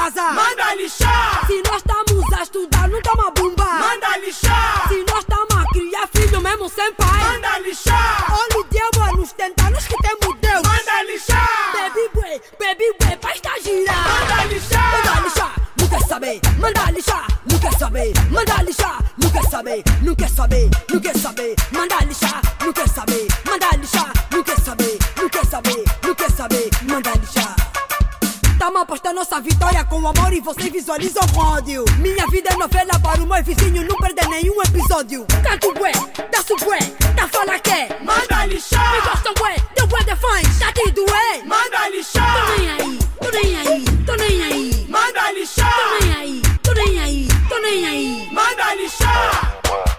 casa. Manda lixar. Se nós estamos a estudar, não toma bomba. Manda lixar. Se nós estamos a criar filho mesmo sem pai. Manda lixar. Olha o diabo a nos tentar, nós que temos Deus. Manda lixar. Baby bué, pra estar girar. Manda lixar. Manda lixar, não quer saber. Manda lixar, não quer saber. Manda lixar, não quer saber. Não quer saber, não quer saber. Manda lixar, não quer saber. Manda lixar, não quer saber. Não quer saber, não quer saber. Manda lixar. Tamo apostando nossa vitória com amor e vocês visualizam com ódio. Minha vida é novela para o meu vizinho não perder nenhum episódio. Canto bué, danço bué, tá fala que manda lixar. Me gostam bué, deu bué de fãs, tá te doer. Manda lixar. Tô nem aí, tô nem aí, tô nem aí. Manda lixar. Tô nem aí, tô nem aí, tô nem aí. Manda lixar.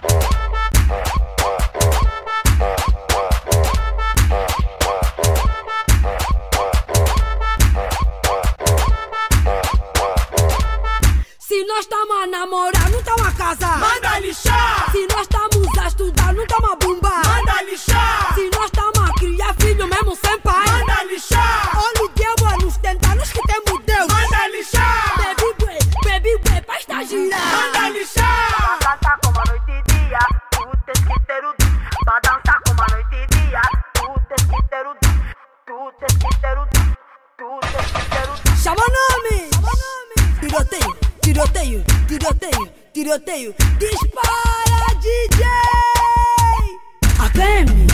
Se nós estamos a namorar, não estamos a casar. Manda lixar. Se nós estamos a estudar, não estamos a bombar. Manda lixar. Se nós estamos a criar filho mesmo sem pai. Manda lixar. Olha o diabo a nos tentar, nós que temos Deus. Manda lixar. Baby bué, pra estar girar. Manda lixar. Pra dançar como a noite e dia, tu tens que ter o dom. Pra dançar como a noite e dia, tu tens que ter o dom. Tu tens que ter o dom. Tu tens que ter o dom. Chama o nome. Tiroteio, tiroteio, tiroteio, tiroteio. Dispara, DJ. APM.